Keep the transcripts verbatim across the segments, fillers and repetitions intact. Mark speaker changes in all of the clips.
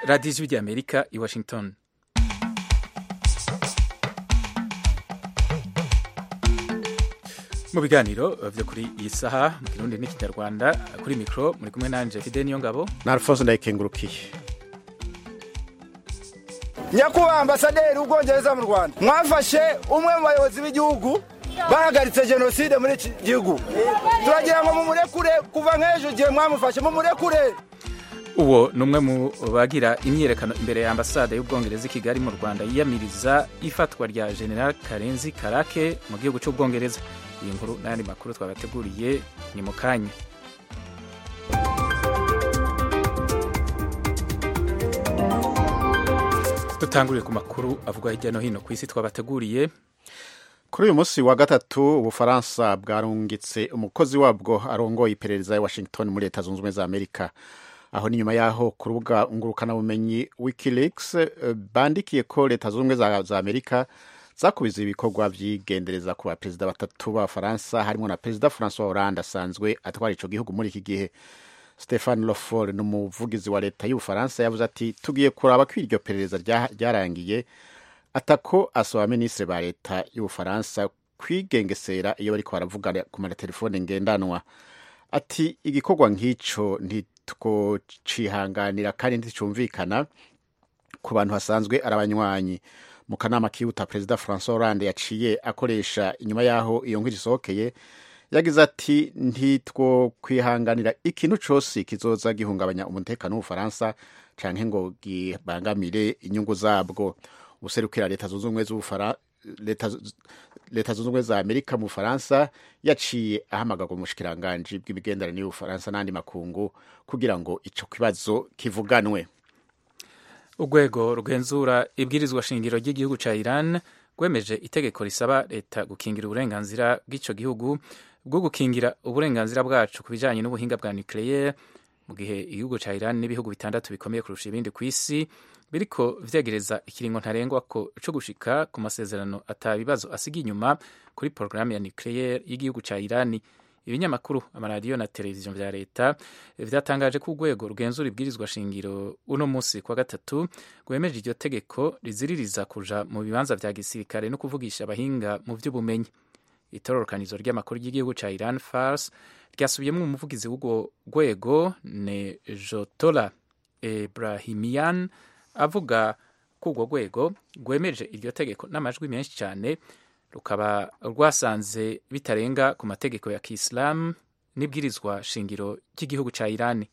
Speaker 1: radiyo ijwi ry'amerika i washington. mu biganiro byo kuri iyi saha mu kirundi n'ikinyarwanda kuri mikoro muri kumwe nanje Fide niyo ngabo
Speaker 2: na Alphonse ndayikengurukiye.
Speaker 3: Nyakubahwa ambasaderi w'Ubwongereza mu Rwanda, mwafashe umwe mu bayobozi b'igihugu bahagaritse jenoside muri iki gihugu, turagira ngo mumurekure kuva nk'ejo gihe mwamufashe mumurekure.
Speaker 1: Uwo ni umwe mu bagira imyiyerekano imbere ya ambasade y'Ubwongereza i Kigali mu Rwanda yiyamiriza ifatwa rya General Karenzi Karake mu gihugu cy'Ubwongereza. Iyi nkuru n'ayandi makuru twabateguriye ni mu kanya. Tutanguriye ku makuru avugwa hirya no hino ku isi twabateguriye.
Speaker 2: Kuri uyu munsi wa gatatu Ubufaransa bwarungitse umukozi wabwo arongoye iperereza ya Washington muri Leta Zunze Ubumwe za Amerika. Aho ni nyuma yaho ku rubuga ngurukanabumenyi Wikileaks bandikiye ko Leta Zunze Ubumwe za, za Amerika zakubiza ibikorwa by'igendereza ku baperezida batatu b'Abafaransa harimo na Perezida François Hollande asanzwe atwara ico gihugu muri iki gihe. Stéphane Le Foll n'umuvugizi wa leta y'Ubufaransa yavuze ati tugiye kuraba ko iryo perereza ryarangiye atako asaba ministre ba leta y'Ubufaransa kwigengesera iyo bariko baravugana ku matelefone ngendanwa. Ati igikorwa nk'ico ntitwo cihanganira kandi nticumvikana ku bantu hasanzwe arabanywanyi. Mu kanama kihuta Perezida François Hollande yaciye akoresha inyuma yaho iyo nkuru isohokeye yagize ati ntitwo kwihanganira ikintu cose kizoza gihungabanya umutekano w'Ubufaransa canke ngo gibangamire inyungu zabwo. Userukira Leta Zunze Ubumwe z'Ubufara Leta Leta Zunze Ubumwe za Amerika mu Bufaransa yaciye ahamagarwa mu bushikiranganje bw'imigenderanire y'Ubufaransa n'andi makungu kugira ngo ico kibazo kivuganwe.
Speaker 1: Urwego rugenzura ibwirizwa shingiro ry'igihugu ca Iran rwemeje itegeko risaba leta gukingira uburenganzira bw'ico gihugu bwo gukingira uburenganzira bwacu ku bijanye n'ubuhinga bwa nucleaire mu gihe igihugu ca Iran n'ibihugu bitandatu bikomeye kurusha ibindi ku isi biriko vyegereza ikiringo ntarengwa ko co gushika ku masezerano atabibazo asiga inyuma kuri programme ya nucleaire y'igihugu ca Iran. Ibinyamakuru, amaradiyo na televiziyo vya leta vyatangaje ko urwego rugenzura ibwirizwa shingiro uno musi kwa gatatu rwemeje iryo tegeko riziririza kuja mu bibanza vya gisirikare no kuvugisha abahinga mu vy'ubumenyi. Itororokanizo ry'amakuru ry'igihugu ca Iran Fars ryasubiyemwo umuvugizi w'urwo rwego Nejotola Ebrahimian avuga ko urwo rwego rwemeje iryo tegeko n'amajwi menshi cyane rukaba rwasanze bitarenga ku mategeko ya Kiislamu n'ibwirizwa shingiro ry'igihugu ca Iran.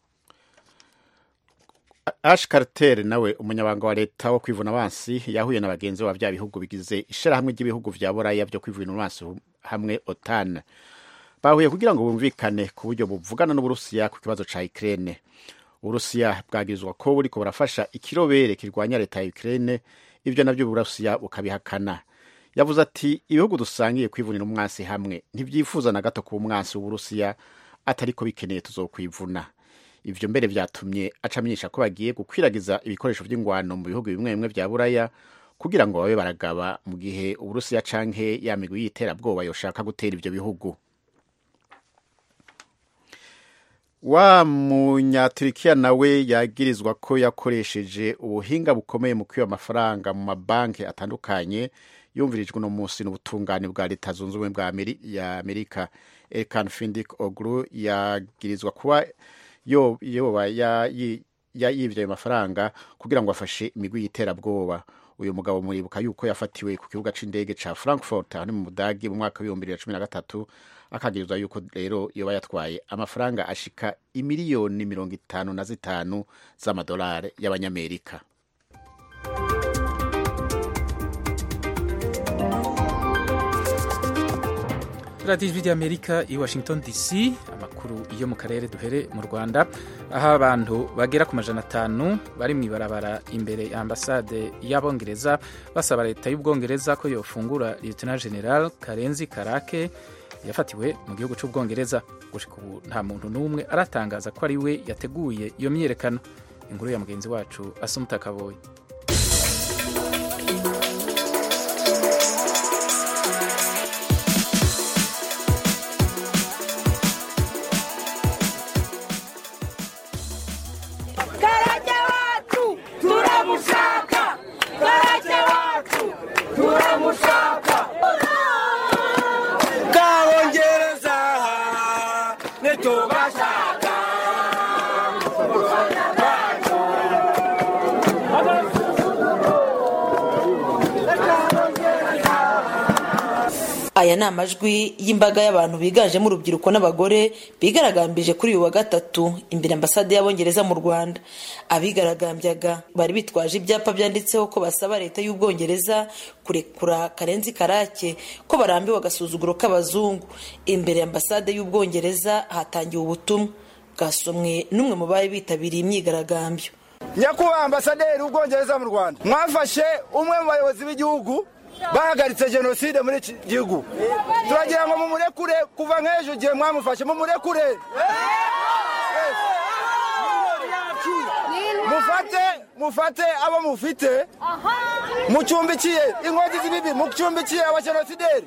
Speaker 2: Ash Carter nawe umunyabanga wa leta wo kwivuna abansi yahuye na bagenzi ba bya bihugu bigize ishirahamwe ry'ibihugu vya Buraya byo kwivuna abansi hamwe OTAN. Bahuye kugira ngo bumvikane ku buryo buvugana n'Uburusiya ku kibazo ca Ukraine. Uburusiya bwagirizwa ko buriko burafasha ikirobere kirwanya leta ya Ukraine, ivyo navyo Uburusiya bukabihakana. Yavuze ati ibihugu dusangiye kwivunira umwansi hamwe ntibyifuza na gato ku umwansi w'Uburusiya atariko bikeneye tuzokwivuna. Ivyo mbere vyatumye acamenyesha ko bagiye gukwiragiza ibikoresho vy'ingwano mu bihugu bimwe bimwe vya Buraya kugira ngo babe baragaba mu gihe Uburusiya canke ya migwi y'iterabwoba yoshaka gutera ivyo bihugu. Wa munyaturikiya nawe yagirizwa ko yakoresheje ubuhinga bukomeye mu kwiba amafaranga mu mabanki atandukanye yumvirijwe no munsi n'ubutungane bwa Leta Zunze Ubumwe bwa Amerika. Erkan Findik Oglu yagirizwa kuba yo yoba ya yivye amafaranga kugira ngo afashe imigwi y'iterabwoba. Uyu mugabo muribuka yuko yafatiwe ku kibuga c'indege ca Frankfurt hano mu Budagi mu mwaka wa bibiri na cumi na gatatu akagirizwa yuko rero yoba yatwaye amafaranga ashika imiliyoni mirongo itanu na zitanu z'amadolari y'abanyamerika.
Speaker 1: Radio Ijwi ry'Amerika i Washington D C. Amakuru iyo mu karere duhere mu Rwanda aho abantu bagera ku majana atanu bari mw'ibarabara imbere ya ambasade y'Abongereza basaba leta y'Ubwongereza ko yofungura Lieutenant General Karenzi Karake yafatiwe mu gihugu c'Ubwongereza. Gushika ubu nta muntu n'umwe aratangaza ko ari we yateguye iyo myiyerekano. Inkuru ya mugenzi wacu Asumta Kaboyi.
Speaker 3: tubashaka
Speaker 4: aya ni amajwi y'imbaga y'abantu biganjemo urubyiruko n'abagore bigaragambije kuri uyu wa gatatu imbere ambasade y'Abongereza mu Rwanda. Abigaragambyaga bari bitwaje ibyapa byanditseho ko basaba leta y'Ubwongereza kurekura Karenzi Karake ko barambiwe agasuzuguro k'abazungu. Imbere ambasade y'Ubwongereza hatangiwe ubutumwa bwasomwe n'umwe mu bari bitabiriye imyigaragambyo.
Speaker 3: Nyakubahwa ambasaderi w'Ubwongereza mu Rwanda, mwafashe umwe mu bayobozi b'igihugu bahagaritse jenoside muri iki gihugu. Turagira ngo mumurekure kuva nk'ejo gihe mwamufashe, mumurekure mufate mufate abo mufite mucumbikiye inkozi z'ibibi, mucumbikiye abajenosideri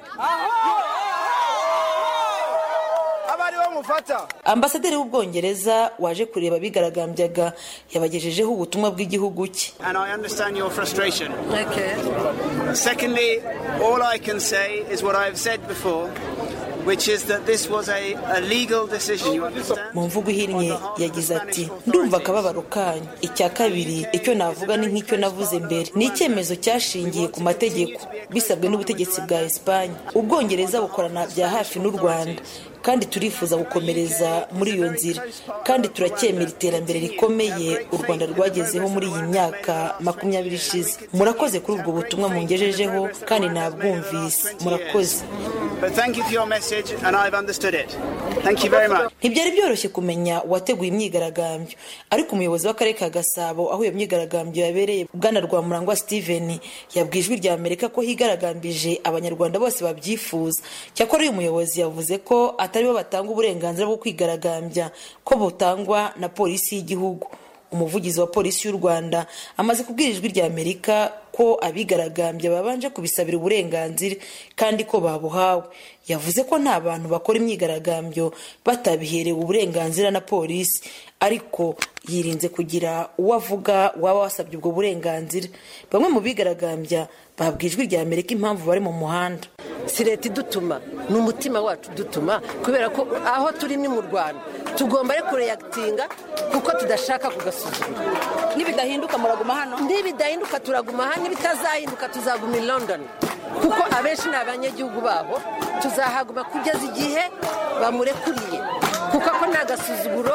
Speaker 3: abariho mufata.
Speaker 4: Ambasaderi w'Ubwongereza waje kureba bigaragambyaga yabagejejeho ubutumwa bw'igihugu cye.
Speaker 5: And I understand your frustration.
Speaker 4: Okay.
Speaker 5: Secondly, all I can say is what I've said before, which is that this was a, a legal decision. You understand?
Speaker 4: Mu mvugo ihinnye yagize ati ndumva akababaro kanyu. Icya kabiri icyo navuga ni nk'icyo navuze mbere, ni icyemezo cyashingiye ku mategeko bisabwe n'ubutegetsi bwa Espagne. Ubwongereza bukorana bya hafi n'u Rwanda kandi turifuza gukomereza muri iyo nzira, kandi turacyemera iterambere rikomeye u Rwanda rwagezeho muri iyi myaka makumyabiri ishize. Murakoze kuri ubwo butumwa mungejejeho kandi nabwumvise. Murakoze.
Speaker 5: But thank you for your message and I've understood it. Thank you very much.
Speaker 4: Ntibyari byoroshye kumenya uwateguye imyigaragambyo, ariko umuyobozi w'akarere ka Gasabo aho iyo myigaragambyo yabereye Bwana Rwamurangwa Steven yabwijwe rya Amerika ko higaragambije abanyarwanda bose babyifuza. Cyakora uyu muyobozi yavuze ko atari bo batanga uburenganzira bwo kwigaragambya, ko butangwa na polisi y'igihugu. Umuvugizi wa polisi y'u Rwanda amaze kubwira ijwi rya Amerika ko abigaragambya babanje kubisabira uburenganzira kandi ko babuhawe. Yavuze ko nta bantu bakora imyigaragambyo batabiherewe uburenganzira na polisi, ariko yirinze kugira uwo avuga waba wasabye ubwo burenganzira. Bamwe mu bigaragambya babwijwe rya Amerika impamvu bari mu muhanda.
Speaker 6: Si leta idutuma, ni umutima wacu dutuma, kubera ko aho turi ni mu Rwanda tugomba rero kureactinga kuko tudashaka kugasuzugura.
Speaker 4: Nibidahinduka muraguma hano,
Speaker 6: nibidahinduka turaguma hano, bitazahinduka tuzaguma i London kuko abenshi ni abanyagihugu baho. Tuzahaguma kugeza igihe bamurekuriye kuko ko nagasuzuguro,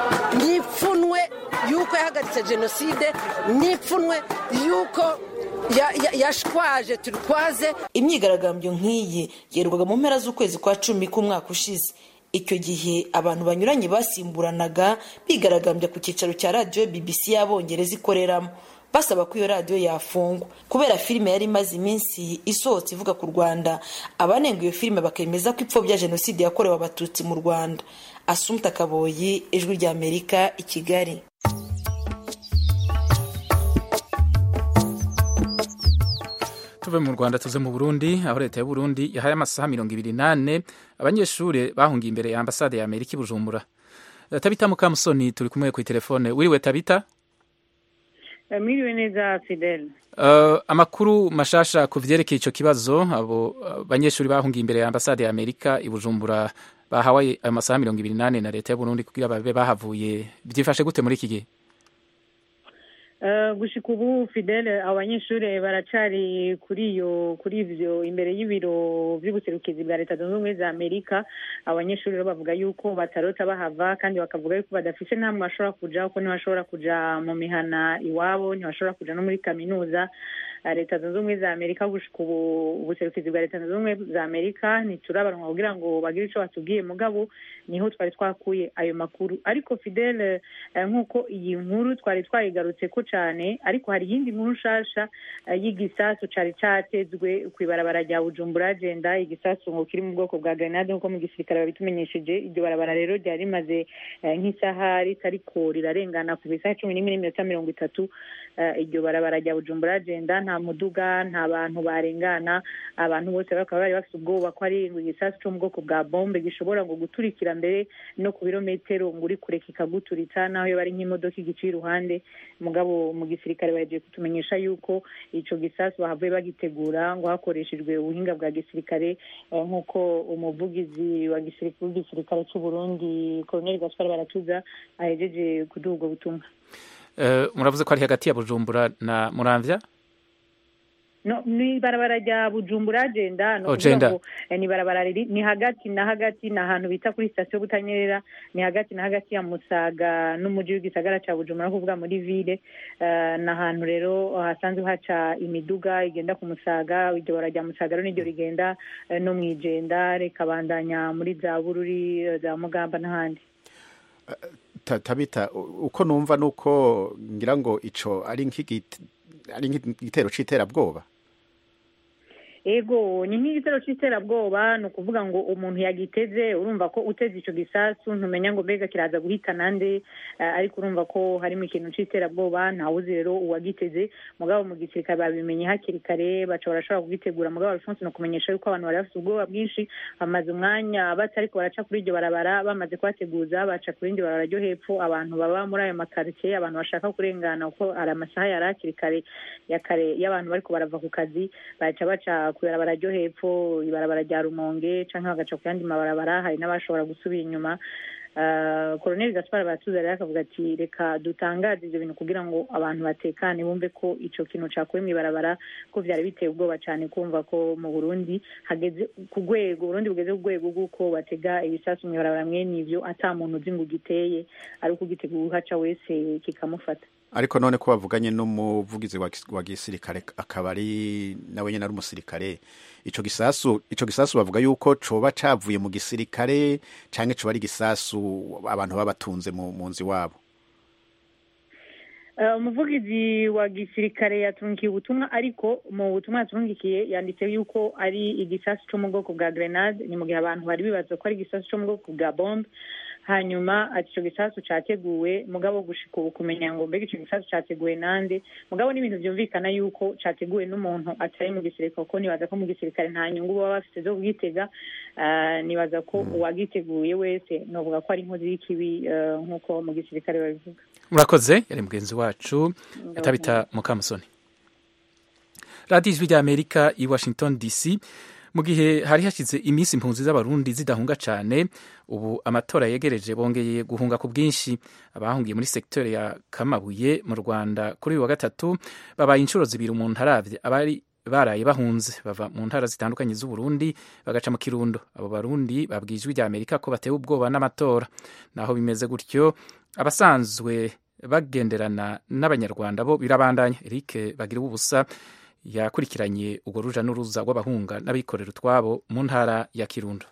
Speaker 6: nipfunwe yuko yahagaritse jenoside, nipfunwe yuko yashwaje turikwaze.
Speaker 4: Imyigaragambyo nk'iyi yerwaga mu mpera z'ukwezi kwa cumi k'umwaka ushize. Icyo gihe abantu banyuranye basimburanaga bigaragambya ku cyicaro cya radio B B C y'Abongereza ikoreramo, basaba ko iyo radio yafungwa kubera filime yari imaze iminsi isohotse ivuga ku Rwanda. Abanenga iyo filime bakemeza ko ipfobya jenoside yakorewe abatutsi mu Rwanda. Assumpta Kaboyi, Ijwi rya Amerika, i Kigali.
Speaker 1: Tuve mu Rwanda tuze mu Burundi, aho leta y'u Burundi yahaye amasaha mirongo ibiri n'ane abanyeshuri bahungiye imbere ya ambasade ya Amerika i Bujumbura. Tabita Mukamusoni turi kumwe ku telefone. Wiriwe Tabita?
Speaker 7: Mwiriwe neza Fidel.
Speaker 1: Uh, amakuru mashasha ku vyerekeye ico kibazo, abo banyeshuri bahungiye imbere ya ambasade ya Amerika i Bujumbura bahawe amasaha mirongo ibiri n'ane na leta y'u Burundi kugira babe bahavuye, byifashe gute muri iki gihe?
Speaker 7: Uh, gushika ubu Fidel, abanyeshuri baracari kuri iyo kuri ivyo imbere y'ibiro vy'ubuserukizi bwa leta zunze ubumwe za Amerika. Abanyeshuri rero bavuga yuko batarota bahava kandi bakavuga yuko badafise namwe bashobora kuja, uko ntibashobora kuja mu mihana iwabo, ntibashobora kuja no muri kaminuza. Leta zunze ubumwe za Amerika gushika ubu ubuserukizi bwa leta zunze ubumwe za Amerika ntiturabaronka kugira ngo bagire ico batubwiye, mugabo niho twari twakuye ayo makuru. Ariko Fidel, nkuko iyi nkuru twari twayigarutse ko cyane, ariko hari yindi nkuru nshasha y'igisasu cari catezwe kwibarabara rya Bujumbura agenda, igisasu ngo kiri mu bwoko bwa grenade nkuko mu gisirikare babitumenyesheje. Iryo barabara rero ryari rimaze nk'isaha ritariko rirarengana ku bisaha cumi n'imwe n'iminota mirongo itatu. Iryo barabara rya Bujumbura agenda nta muduga, nta bantu barengana, abantu bose bakaba bari bafite ubwoba ko ari igisasu cyo mu bwoko bwa bombe gishobora ngo guturikira mbere no ku birometero ngo uri kure kikaguturita, naho yo bari nk'imodoka igici iruhande. Mugabo mugabo mu gisirikare bagiye kutumenyesha yuko ico gisasu bahavuye bagitegura ngo hakoreshejwe ubuhinga bwa gisirikare nk'uko umuvugizi wa gisirikare cy'u Burundi Colonel Gaspar Baratuza ahejeje kuduha ubwo butumwa.
Speaker 1: Muravuze ko ari hagati ya Bujumbura na Muramvya?
Speaker 7: No, ni barabara rya Bujumbura agenda no ngo ni barabara ni hagati na hagati na hantu bita kuri station Butanyerera, ni hagati na hagati ya Musaga n'umuji w'igisagara ca Bujumbura kuvuga muri ville. Uh, na hantu rero hasanzwe haca imiduga igenda ku Musaga, iryo barajya Musaga rero niryo rigenda uh, no mwijenda rekabandanya muri za Bururi za Mugamba n'ahandi.
Speaker 2: uh, Tabita uko numva nuko ngira ngo ico ari nk'igiti ari nk'igitero c'iterabwoba.
Speaker 7: Ego ni nk'igitero c'iterabwoba no kuvuga ngo umuntu yagiteze, urumva ko uteze ico gisasu ntumenya ngo mbega kiraza guhita nande, uh, ariko urumva ko harimo ikintu c'iterabwoba ntawuzi rero uwagiteze. Mugabo mu gisirikare babimenye hakiri kare baca barashobora kugitegura. Mugabo Alphonse no kumenyesha yuko abantu bari bafite ubwoba bwinshi, bamaze umwanya batariko baraca kuri iryo barabara, bamaze kwateguza baca kuri iryo barabara ryo hepfo. Abantu baba muri ayo makartie, abantu bashaka kurengana uko ari amasaha yari hakiri kare ya kare y'abantu bariko barava ku kazi, baca baca kubarabara ryo hepfo, ibarabara rya Rumonge canke bagaca ku yandi mabarabara. Hari n'abashobora gusubira inyuma. Uh, Colonel Gaspar Baratuza rero akavuga ati reka dutangaze ivyo bintu kugira ngo abantu batekane bumve ko ico kintu cakuye mw'ibarabara ko vyari biteye ubwoba cane kumva ko mu Burundi hageze ku rwego Burundi bugeze ku rwego guko batega ibisasu mw'ibarabara mwene ivyo ata muntu uzi ngo giteye ari kugitegura haca wese kikamufata.
Speaker 2: Ariko none ko bavuganye n'umuvugizi wa gisirikare akaba ari nawe nyene ari umusirikare, ico gisasu ico gisasu bavuga yuko coba cavuye mu gisirikare canke coba ari gisasu abantu babatunze mu munzi wabo.
Speaker 7: Umuvugizi uh, wa gisirikare yatungiye ubutumwa, ariko mu butumwa yatungikiye yanditse yuko ari igisasu cyo mu bwoko bwa grenade. Ni mu gihe abantu bari bibaza ko ari igisasu cyo mu bwoko bwa bombe. Hanyuma ati ico gisasu categuwe, mugabo gushika ubu kumenya ngo mbega ico gisasu categuwe nande. Mugabo n'ibintu byumvikana yuko categuwe n'umuntu atari mu gisirikare, kuko nibaza ko mu gisirikare nta nyungu baba bafite zo kugitega. Uh, nibaza ko uwagiteguye wese novuga ko ari inkozi y'ikibi uh, nk'uko mu gisirikare babivuga.
Speaker 1: Murakoze, yari mugenzi wacu Tabita Mukamusoni. Radio Ijwi ry'Amerika i Washington D C. Mu gihe hari hashize iminsi impunzi z'abarundi zidahunga cyane, ubu amatora yegereje bongeye guhunga ku bwinshi. Abahungiye muri secteur ya Kamabuye mu Rwanda kuri uyu wa gatatu babaye inshuro zibiri umuntu haravye abari baraye bahunze bava mu ntara zitandukanye z'u Burundi bagaca mu Kirundo. Abo barundi babwijwe rya Amerika ko batewe ubwoba n'amatora. Naho bimeze gutyo, abasanzwe bagenderana n'abanyarwanda bo birabandanya. Eric bagira ubusa yakurikiranye ubwo ruja n'uruza rw'abahunga n'abikorera utwabo mu ntara ya Kirundo.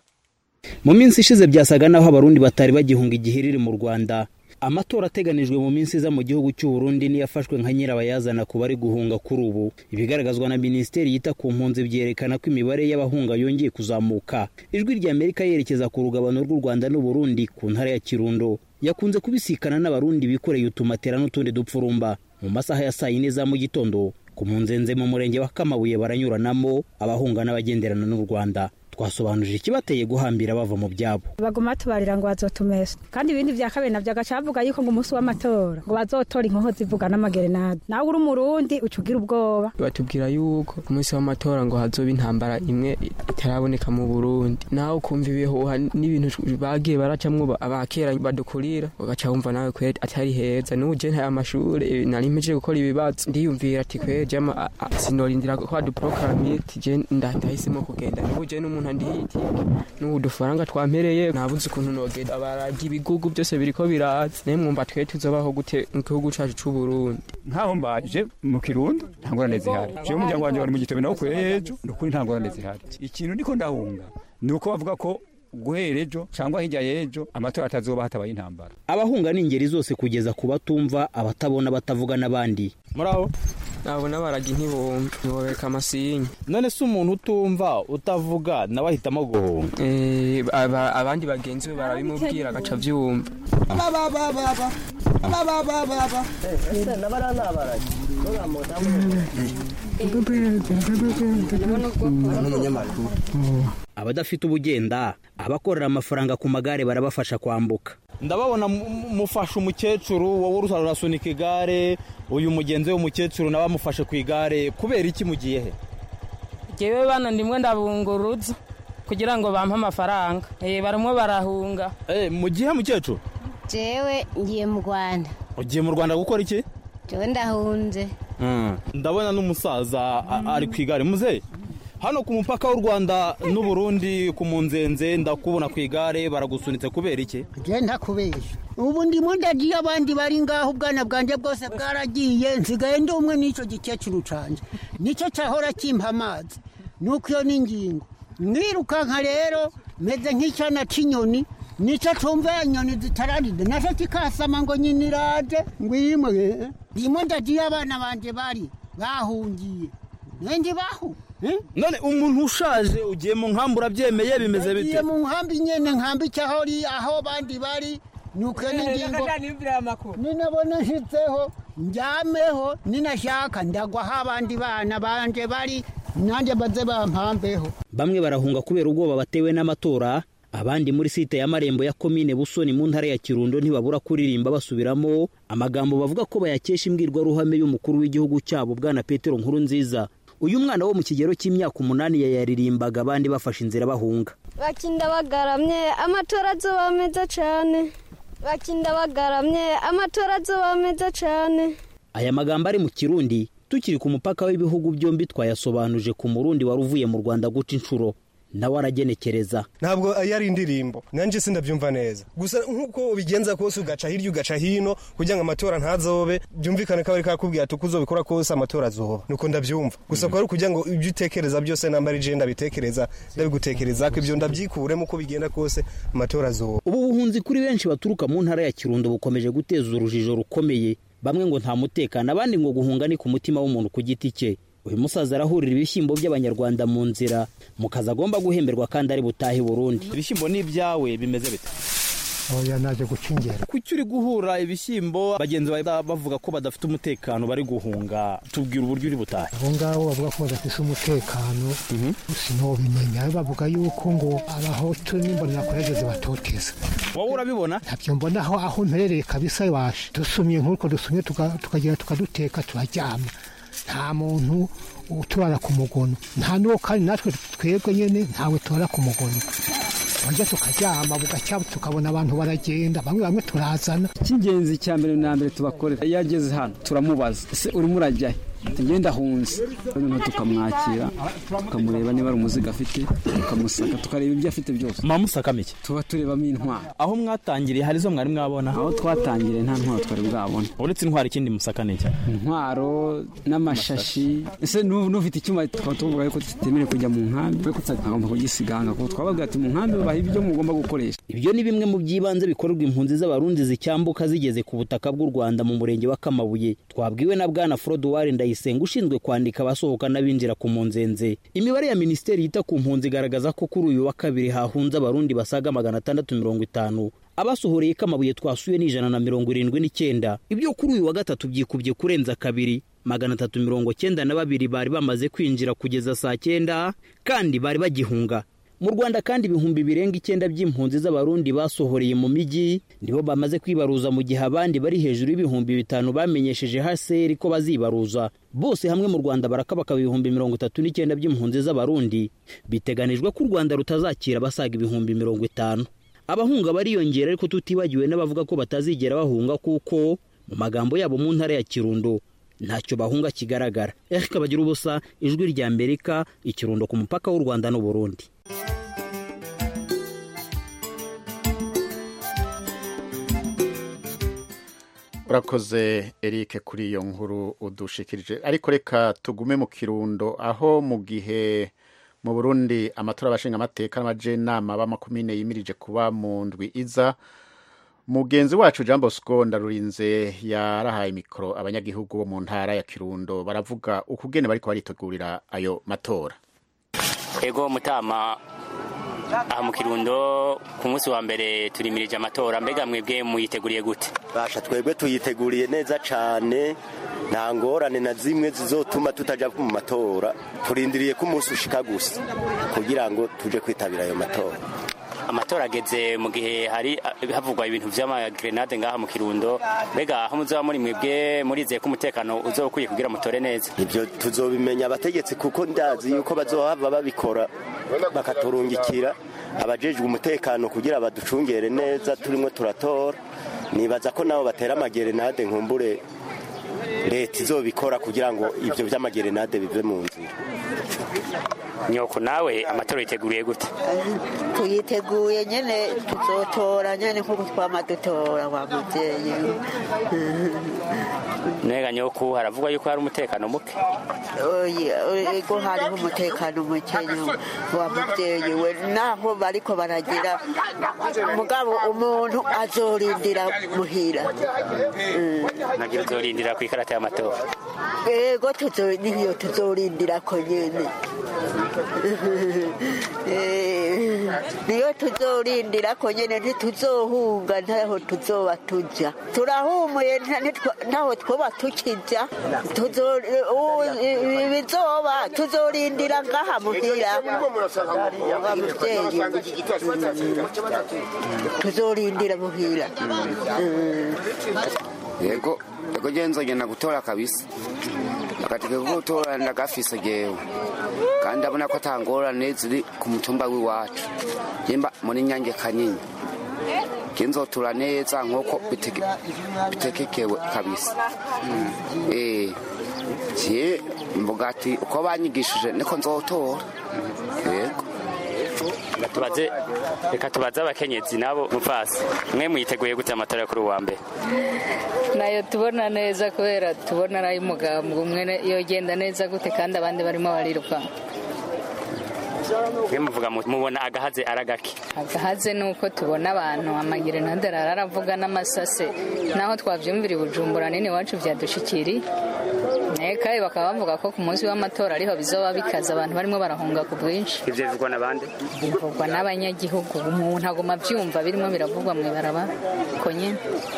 Speaker 8: Mu minsi ishize byasaga naho abarundi batari bagihunga igihiriri mu Rwanda. Amatora ateganijwe mu minsi za mu gihugu cy'u Burundi ni yafashwe nka nyirabayazana ku bari guhunga kuri ubu. Ibigaragazwa na Ministeri yita ku mpunzi byerekana ko imibare y'abahunga yongeye kuzamuka. Ijwi rya Amerika yerekeza ku rugabano rw'u Rwanda n'u Burundi ku ntara ya Kirundo. Yakunze kubisikana n'abarundi bikoreye utumatera n'utundi dupfurumba. Mu masaha ya saa yine za mu gitondo ku Munzenze mu murenge wa Kamabuye baranyuranamo abahunga n'abagenderana n'u Rwanda. Twasobanuje ikibateye guhambira bava mu byabo.
Speaker 9: Baguma tubarira ngo bazotumesa, kandi ibindi bya kabiri navyo agacavuga yuko ngo umunsi w'amatora ngo bazotora inkoho zivuga n'amagerenade. Nawe uri umurundi ucugira ubwoba.
Speaker 10: Batubwira yuko umunsi w'amatora ngo hazoba intambara imwe itaraboneka mu Burundi. Nawe ukumva ibihuha n'ibintu bagiye baracamwo abakera badukurira, ugaca wumva nawe kwe atari heza. N'uje nta amashure nari mpeje gukora ibibazo, ndiyumvira ati kwe jama sinorindira ko aduproclamate je ndahisemo kugenda. N'uje n'umuntu ndihiti n'udufaranga twampereye nabuze ukuntu nogenda. Abaragi ibigugu byose biriko biraza, nemwumva twe tuzobaho gute mu gihugu cacu c'u Burundi.
Speaker 11: Nkaho mbaje mu Kirundo ntangorane zihari, je umuryango wanje wari mu Gitobe nawo kwejo ndukuri ntangorane zihari. Ikintu ndiko ndahunga nuko bavuga ko guherejo cyangwa hirya yejo amatora atazoba hatabaye intambara.
Speaker 8: Abahunga n'ingeri zose kugeza ku batumva, abatabona, batavuga n'abandi.
Speaker 10: Muraho nabona baragi ntibumva ntibobeka amasinye.
Speaker 8: None se umuntu utumva utavuga nawe ahitamo guhunga?
Speaker 10: Eh, abandi bagenzi be barabimubwira agaca vyumva.
Speaker 12: Baba baba baba baba baba ese nabara nabaragi
Speaker 8: abadafite ubugenda abakorera amafaranga ku magare barabafasha kwambuka.
Speaker 12: Ndababona mufasha umukecuru wowe urusara rasunika igare, uyu mugenzi w'umukecuru nawe amufashe ku igare. Kubera iki mugiye he?
Speaker 13: Jewe bana ndimwe ndabunguruza kugira ngo bampe amafaranga. Eh barimwe barahunga.
Speaker 12: Eh mugiye mukecuru?
Speaker 14: Jewe ngiye mu Rwanda.
Speaker 12: Ugiye mu Rwanda gukora iki?
Speaker 14: Jewe ndahunze.
Speaker 12: Mm. Ndabona n'umusaza ari ku igare. Muze hano ku mupaka w'u Rwanda n'u Burundi ku munzenze ndakubona ku igare baragusunitse kubera iki?
Speaker 15: Je ntakubesha. Ubu ndimo ndagiye abandi bari ngaho ubwana bwanje bwose bwaragiye nsigaye ndi umwe n'ico gikecuru canje. Nico cyahora kimpa amazi. Nuko iyo n'ingingo. Nirukanka rero meze nk'icyana c'inyoni. Nico tumva inyoni zitararide naco kikasama ngo nyiniraje ngwimwe. Ndimo ndagiye abana banje bari bahungiye. Nende bahu
Speaker 12: none umuntu ushaje ugiye mu nkambi urabyemeye bimeze bite?
Speaker 15: Ugiye mu nkambi nyene nkambi cyahori aho bandi bari nuko n'ingingo ninabona nshitseho njyameho ninashaka ndagwa aho abandi bana banje bari nanjye baze bampambeho.
Speaker 8: Bamwe barahunga kubera ubwoba batewe n'amatora, abandi muri site ya Marembo ya komine Busoni mu ntara ya Kirundo ntibabura kuririmba basubiramo amagambo bavuga ko bayakesha imbwirwa ruhame y'umukuru w'igihugu cyabo bwana Petero Nkurunziza. Uyu mwana wo mu kigero cy'imyaka umunani yayaririmbaga abandi bafashe inzira bahunga.
Speaker 16: Bakinda bagaramye amatora azoba meza cyane. Bakinda bagaramye amatora azoba meza cyane.
Speaker 8: Aya magambo ari mu Kirundi tukiri ku mupaka w'ibihugu byombi twayasobanuje ku Murundi waruvuye mu Rwanda guca inshuro nawe aragenekereza.
Speaker 17: Ntabwo yari indirimbo nanje sindabyumva neza, gusa nkuko ubigenza kose ugaca hirya ugaca hino kugira ngo amatora ntazobe byumvikane ko bari kakubwira tukuzobikora kose amatora azoba, nuko ndabyumva gusa ko ari kugira ngo ibyo utekereza byose namba ari genda bitekereza ndabigutekereza ko ibyo ndabyikuremo uko bigenda kose amatora azoba.
Speaker 8: Ubu buhunzi kuri benshi baturuka mu ntara ya Kirundo bukomeje guteza urujijo rukomeye, bamwe ngo nta mutekano abandi ngo guhunga ni ku mutima w'umuntu ku giti cye. Uyu musaza arahurira ibishyimbo by'abanyarwanda mu nzira mukaza agomba guhemberwa kandi ari butahe Burundi.
Speaker 12: Ibishyimbo ni ibyawe bimeze bite?
Speaker 15: Oya naje gucingera.
Speaker 12: Kuki uri guhura ibishyimbo bagenzi bavuga ko badafite umutekano bari guhunga, tubwira uburyo uri butahe.
Speaker 15: Abo ngabo bavuga ko badafite umutekano sinobimenya, bavuga yuko ngo abahoto n'imbona nakoreze batoteza.
Speaker 12: Wowe urabibona?
Speaker 15: Ntabyo mbona aho aho mperereye kabisa iwacu. Dusumye nk'uko dusumye tukagira tukaduteka turaryama. Nta muntu uturara ku mugono, nta nuwo kandi natwe twebwe nyene ntawe turara ku mugono. Wajya tukaryama bugacya tukabona abantu baragenda bamwe bamwe turazana.
Speaker 10: Icy'ingenzi cya mbere na mbere tubakorera yageze hano turamubaza ese urimo urajya tugenda hunze noneho tukamwakira tukamureba niba ari umuziga afite tukamusaka tukareba ibyo afite byose.
Speaker 12: Mamusaka mike
Speaker 10: tuba turebamo intwaro.
Speaker 12: Aho mwatangiriye hari zo mwari mwabona?
Speaker 10: Aho twatangiriye nta ntwaro twari bwabona.
Speaker 12: Uretse intwaro ikindi musaka niki?
Speaker 10: Intwaro n'amashashi. Ese n'ufite icyuma twatuvuga yuko tutemere kujya mu nkambi kuko tutagomba kugisiganga kuko twabaga ati mu nkambi baha ibyo mugomba gukoresha.
Speaker 8: Ibyo ni bimwe mu byibanze bikorerwa impunzi z'abarundi zicyambuka zigeze ku butaka bw'u Rwanda mu murenge wa Kamabuye. Twabwiwe na bwana Frodoir Ndayisenga ushinzwe kwandika abasohoka n'abinjira ku munzenze. Imibare ya Minisiteri yita ku mpunzi igaragaza ko kuri uyu wa kabiri hahunze abarundi basaga magana atandatu mirongo itanu. Abasohoreye Kamabuye twasuye ni ijana na mirongo irindwi n'icyenda. Ibyo kuri uyu wa gatatu byikubye kurenza kabiri. Magana atatu mirongo cyenda na babiri bari bamaze kwinjira kugeza saa cyenda kandi bari bagihunga. Mu Rwanda kandi ibihumbi birenga icyenda by'impunzi z'abarundi basohoreye mu miji nibo bamaze kwibaruza mu gihe abandi bari hejuru y'ibihumbi bitanu bamenyesheje H C R ko bazibaruza. Bose hamwe mu Rwanda barakabaka ibihumbi mirongo itatu n'icyenda by'impunzi z'abarundi. Biteganijwe ko u Rwanda rutazakira basaga ibihumbi mirongo itanu. Abahunga bariyongera ariko tutibagiwe n'abavuga ko batazigera bahunga kuko mu magambo yabo mu ntara ya Kirundo ntacyo bahunga kigaragara. Eric Bagira ubusa ijwi rya Amerika Ikirundo ku mupaka w'u Rwanda n'u Burundi.
Speaker 2: Urakoze Eric kuri iyo nkuru udushikirije. Ariko reka tugume mu Kirundo aho mu gihe mu Burundi amatora abashinga amateka n'amajenama b'amakomine yimirije kuba mu ndwi iza, mugenzi wacu Jean Bosco Ndarurinze yarahaye mikoro abanyagihugu bo mu ntara ya Kirundo baravuga ukugene bariko baritegurira ayo matora.
Speaker 18: Ego mutama aha mu Kirundo ku munsi wa mbere turimirije amatora, mbega mwebwe muyiteguriye gute?
Speaker 19: Basha twebwe tuyiteguriye neza cane, nta ngorane na zimwe zizotuma tutaja mu matora. Turindiriye ko umunsi ushika gusa kugira ngo tuje kwitabira ayo matora.
Speaker 18: Amatora ageze mu gihe hari havugwa ibintu vy'amagrenade ngaha mu Kirundo, mbega aho muzoba muri mwebwe murizeye ko umutekano uzokwiye kugira mutore neza?
Speaker 19: Ivyo tuzobimenya abategetsi, kuko ndazi yuko bazohava babikora bakaturungikira abajejwe umutekano kugira baducungere neza turimo turatora. Nibaza ko nabo batera amagrenade, nkumbure leta izobikora kugira ngo ivyo vy'amagrenade bive mu nzira.
Speaker 18: Nyoko nawe amatora yiteguriye gute?
Speaker 20: Tuyiteguye nyene, tuzotora nyene nkuko twama dutora wa muvyeyi.
Speaker 18: Nega nyoko haravugwa yuko hari umutekano muke?
Speaker 20: Oya, ego hariho umutekano muke wa muvyeyi we, naho bariko baragira mugabo umuntu azorindira muhira.
Speaker 18: Nagira uzorindira ku ikarata y'amatora?
Speaker 20: Ego niyo tuzorindira ko nyene. Niyo tuzorindira ko nyene, ntituzohunga ntaho tuzoba tuja. Turahumuye ntaho twoba tukija, bizoba tuzorindira ngaha muhira. Tuzorindira muhira.
Speaker 21: Yego, yego jenzo genda gutora kabisa. Akatika gutora ndagafise jewe. Kandi abona ko tangorane ziri ku mutumba w'iwacu. Yemba muri Nyange Kanyinya. Genzotura neza nkoko bitekekewe kabisa. Eh, je mbugati uko banyigishije niko nzotora. Yego.
Speaker 18: Tubaze reka tubaze abakenyezi nabo mufasi, mwe muyiteguye gute amatora kuri uwa mbere?
Speaker 22: Nayo tubona neza kubera tubona ari umugambwe umwe yogenda neza gute kandi abandi barimo bariruka.
Speaker 18: Mwe muvuga mubona agahaze aragaki?
Speaker 22: Agahaze nuko tubona abantu amagrenade araravuga n'amasase, naho twavyumvira Bujumbura nini wacu vyadushikiri. Neka bakaba bavuga ko ku munsi w'amatora ariho bizoba bikaza, abantu barimo barahunga ku bwinshi.
Speaker 18: Ivyo bivugwa nabande?
Speaker 22: Bivugwa n'abanyagihugu, umuntu agoma vyumva birimo biravugwa mu baraba ko nyene.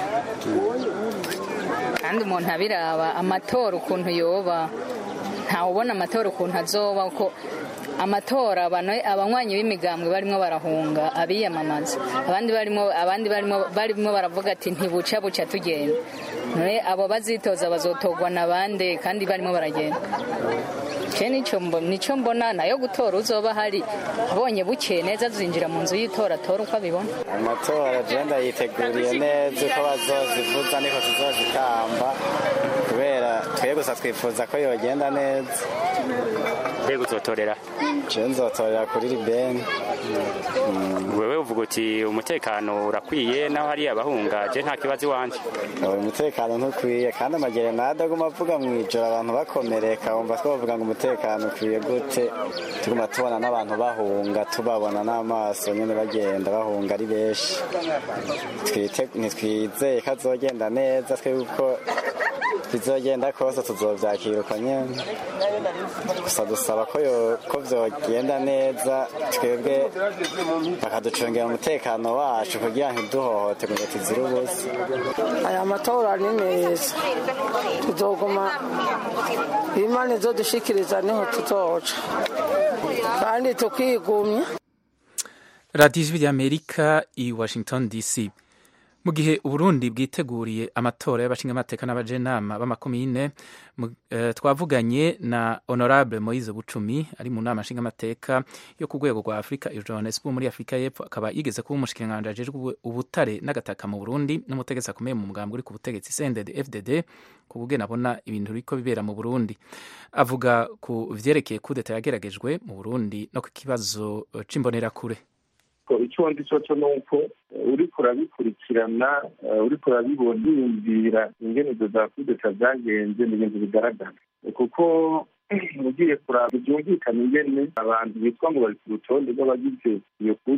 Speaker 22: Kandi umuntu abiraba amatora ukuntu yoba, nta ubona amatora ukuntu azoba, uko amatora abantu abanywanyi b'imigambwe barimo barahunga abiyamamaza, abandi barimo abandi barimo barimo baravuga ati ntibuca buca tugenda. None abo bazitoza bazotogwa nabande kandi barimo baragenda. Je nico mbona nico mbona nayo gutora uzoba hari abonye buke neza zinjira mu nzu yitora tora uko abibona.
Speaker 23: Amatora jenda yiteguriye neza ko bazozivuza niko tuzozikamba, kubera twe gusa twifuza ko yogenda neza.
Speaker 18: Yego uzotorera?
Speaker 23: Je nzotorera kuri Libeni.
Speaker 18: Wewe uvuga uti umutekano urakwiye naho hari abahunga, je nta kibazo wanje.
Speaker 23: Umutekano ntukwiye kandi amagrenade aguma avuga mwijoro abantu bakomereka, wumva twavuga ngo umutekano ukwiye gute? Tuguma tubona n'abantu bahunga, tubabona n'amaso nyene bagenda bahunga ari benshi. Twite nitwizeye ko azogenda neza, twe uko bizogenda kose tuzovyakira uko nyene. Gusa dusaba ko ko vyogenda neza, twebwe bakaducungera umutekano wacu kugira ngo ntiduhohote ngo tuzire ubusa.
Speaker 24: Aya matora ni meza, tuzoguma Imana izodushikiriza niho tuzoca kandi tukigumya.
Speaker 1: Radio Ijwi ry'Amerika i Washington D C. Mu gihe Uburundi bwiteguriye amatora y'abashingamateka n'abajenama b'amakomine, uh, twavuganye na Honorable Moise Bucumi ari mu nama nshingamateka yo ku rwego rwa Afrika i Johannesburg muri Afrika y'Epfo, akaba yigeze kuba umushikiranganji ajejwe ubutare n'agataka mu Burundi n'umutegetsi akomeye mu mugambwe uri ku butegetsi C N D D F D D, ku bugena abona ibintu biriko bibera mu Burundi. Avuga ku vyerekeye kudeta yageragejwe mu Burundi no ku kibazo c'imbonerakure.
Speaker 25: Icyo ndi cyo cyo nuko uri kurabikurikirana, uri kurabibona yumvira ingene za kudeta zagenze n'ibintu bigaragara, kuko ugiye kuraba byumvikana ingene abantu bitwa ngo bari ku rutonde rw'abagize iyo kudeta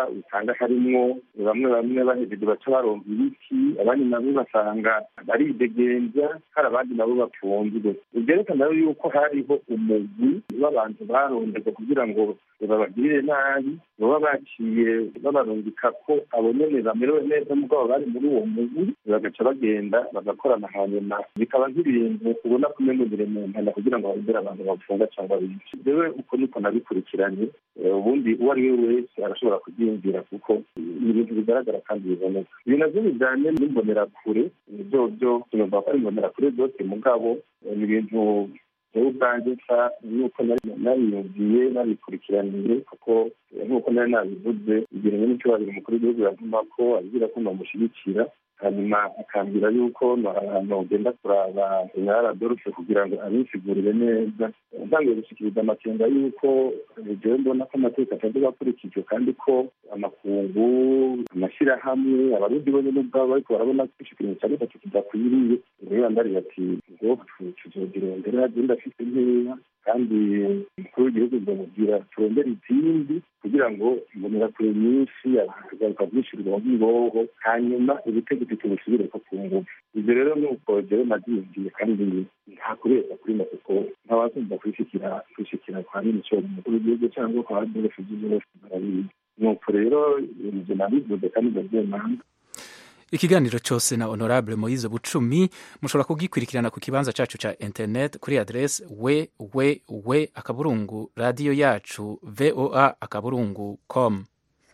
Speaker 25: usanga harimwo bamwe bamwe bahejeje baca baronka ibiti, abandi nabo basanga baridegenza, hari abandi nabo bafunzwe. Byerekana yuko hariho umugwi w'abantu barondeza kugira ngo babagirire nabi, baba baciye babarungika ko abo nyene bamerewe neza mugabo bari muri uwo mugwi, bagaca bagenda bagakorana, hanyuma bikaba nk'ibintu ubona kumenya mu mpanda kugira ngo barondere abantu bafunga cyangwa bice. Jewe uko niko nabikurikiranye, ubundi uwo ari we wese arashobora kubyiyumvira kuko ni ibintu bigaragara kandi biboneka. Ibi navyo bijanye n'imbonerakure, nivyo byo tunumva ko ari imbonerakure zose mugabo ni ibintu jewe ubwanjye nsa nuko nariyumviye nabikurikiraniye kuko nk'uko nari nabivuze igihe nyine icyubahiro umukuru w'igihugu yavuma ko agira ko namushyigikira, hanyuma akambwira yuko nogenda kuraba General Adolphe kugira ngo abisigurire neza. Ntangiye gushikiriza amakenga yuko jewe mbona ko amateka atavuga akurikijwe kandi ko amakungu, amashyirahamwe, abarundi bonyine ubwabo bariko barabona ko ikintu cya gatatu kidakwiriye. Rero ndari ati ngo tuzogirondera agenda afite nkeya kandi umukuru w'igihugu azamubwira turondere izindi kugira ngo imbonerakure nyinshi agaruka byishyurwa mu ngoho, hanyuma ubutegetsi tubusubire ko ku ngufu. Ibyo rero ni uko jewe nabyiyumviye kandi nta kubeshya kuri mo kuko ntabazumva kwishikira kwishikira kwa minisitiri umukuru w'igihugu cyangwa kwa Adolphe Zizou barabizi. Nuko rero ibyo nabivuze kandi ndabyemanga.
Speaker 1: Ikiganiro cyose na Honorable Moise Bucumi mushobora kugikurikirana ku kibanza cacu ca internet kuri adresse we we we akaburungu radio yacu voa akaburungu com.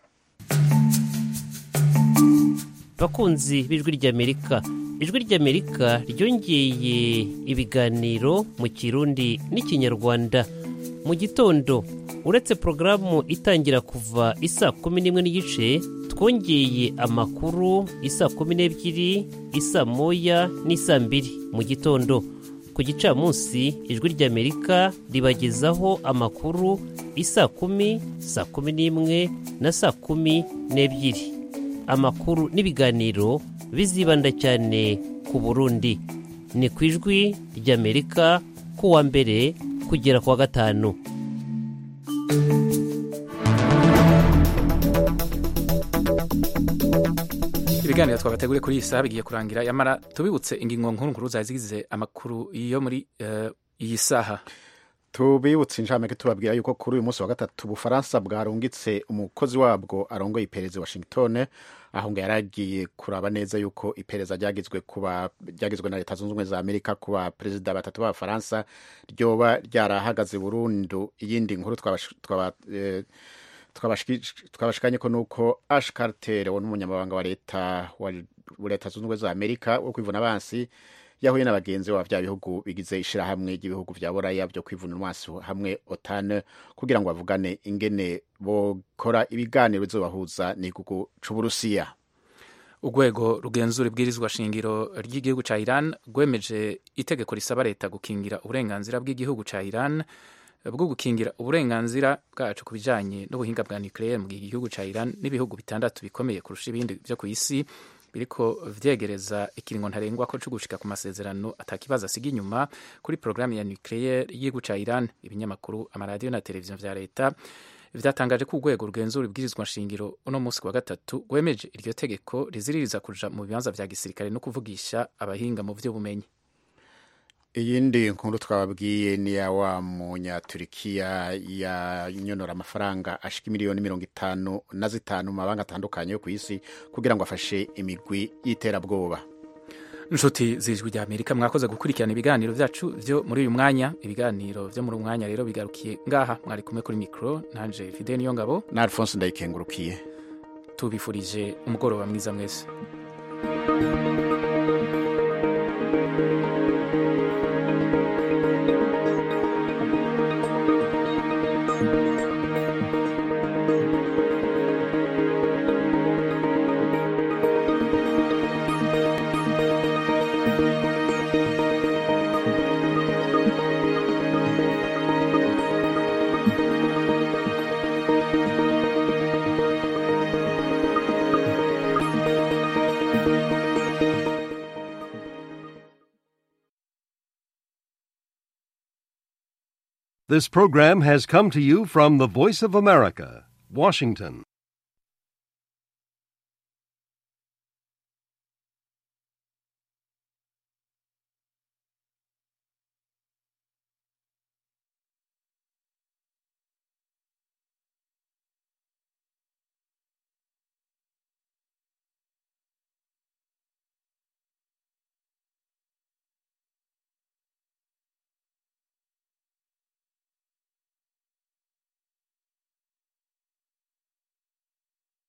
Speaker 3: Bakunzi b'ijwi ry'Amerika, ijwi ry'Amerika ryongeye ibiganiro mu Kirundi n'Ikinyarwanda mu gitondo. Uretse programu itangira kuva isa kumi n'imwe n'igice, twongeye amakuru isa kumi n'ebyiri, isa moya n'isa mbiri mu gitondo. Ku gicamunsi ijwi ry'Amerika ribagezaho amakuru isa kumi, saa kumi n'imwe na saa kumi n'ebyiri. Amakuru n'ibiganiro bizibanda cyane ku Burundi. Ni ku ijwi ry'Amerika kuwa mbere kugera kuwa gatanu.
Speaker 1: Ibiganiro twabateguriye kuri iyi saha bigiye kurangira, yamara tubibutse ingingo nkuru nkuru zazigize amakuru yo muri uh, iyi saha.
Speaker 2: Tubibutse inshamake tubabwira yuko kuri uyu munsi wa gatatu Bufaransa bwarungitse umukozi wabwo arongoye iperereza Washington, aho ngo yaragiye kuraba neza yuko iperereza ryagizwe kuba ryagizwe na Leta Zunze Ubumwe za Amerika kuba perezida batatu ba Faransa ryoba ryarahagaze burundu. Iyindi nkuru twaba twabashikanye ko nuko Ash Carter wo n'umunyamabanga wa leta wa Leta Zunze Ubumwe za Amerika wo kwivuna abansi yahuye n'abagenzi ba vya bihugu bigize ishirahamwe ry'ibihugu vya Buraya byo kwivuna abansi hamwe OTAN kugira ngo bavugane ingene bokora ibiganiro bizobahuza n'igihugu c'Uburusiya.
Speaker 1: Urwego rugenzura ibwirizwa shingiro ry'igihugu ca Iran rwemeje itegeko risaba leta gukingira uburenganzira bw'igihugu ca Iran bwo gukingira uburenganzira bwacu ku bijanye n'ubuhinga bwa nucleaire mu gihugu ca Iran n'ibihugu bitandatu bikomeye kurusha ibindi byo ku isi biriko vyegereza ikiringo ntarengwa ko cyo gushika ku masezerano atakibaza asiga inyuma kuri programme ya nucleaire y'igihugu ca Iran. Ibinyamakuru, amaradiyo na televiziyo vya leta vyatangaje ko urwego rugenzura ibwirizwa nshingiro uno munsi wa gatatu rwemeje iryo tegeko riziririza kuja mu bibanza vya gisirikare no kuvugisha abahinga mu vy'ubumenyi.
Speaker 2: Iyindi nkuru twababwiye ni ya wa munyaturikiya yanyonora amafaranga ashika miliyoni mirongo itanu na zitanu mu mabanga atandukanye yo ku isi kugira ngo afashe imigwi y'iterabwoba.
Speaker 1: Nshuti z'ijwi rya Amerika, mwakoze gukurikirana ibiganiro vyacu vyo muri uyu mwanya. Ibiganiro vyo muri uyu mwanya rero bigarukiye ngaha. Mwari kumwe kuri mikro nanje Fidel Niyongabo
Speaker 2: na Alphonse Ndayikengurukiye.
Speaker 1: Tubifurije umugoroba mwiza mwese.
Speaker 4: This program has come to you from the Voice of America, Washington.